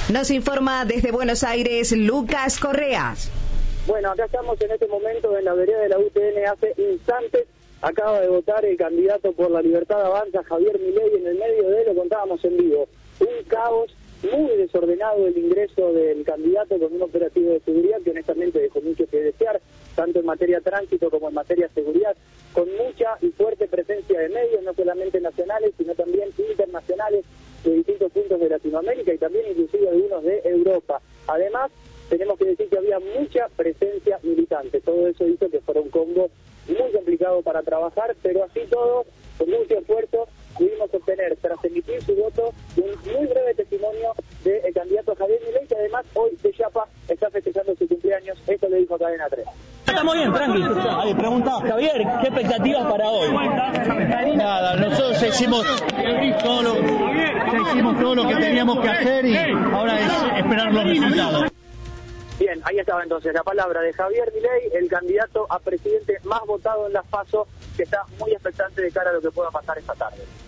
Nos informa desde Buenos Aires Lucas Correa. Bueno, acá estamos en este momento en la vereda de la UTN. Hace instantes acaba de votar el candidato por la Libertad Avanza, Javier Milei. En el medio de él lo contábamos en vivo. Un caos, muy desordenado el ingreso del candidato con un operativo de seguridad que honestamente dejó mucho que desear, tanto en materia tránsito como en materia seguridad, con mucha y fuerte presencia de medios, no solamente nacionales, sino también internacionales de distintos puntos de Latinoamérica y también inclusive algunos de Europa. Además, tenemos que decir que había mucha presencia militante. Todo eso hizo que fuera un combo muy complicado para trabajar, pero así todo, con mucho esfuerzo, pudimos obtener, tras emitir su voto, un muy breve testimonio del candidato Javier Milei, que además hoy de Chapa está festejando su cumpleaños. Esto le dijo a Cadena 3. Estamos bien, tranqui. Ahí pregunta, Javier, ¿qué expectativas para hoy? Nada, nosotros hicimos todo lo que teníamos que hacer y ahora es esperar los resultados. Bien, ahí estaba entonces la palabra de Javier Milei, el candidato a presidente más votado en las PASO, que está muy expectante de cara a lo que pueda pasar esta tarde.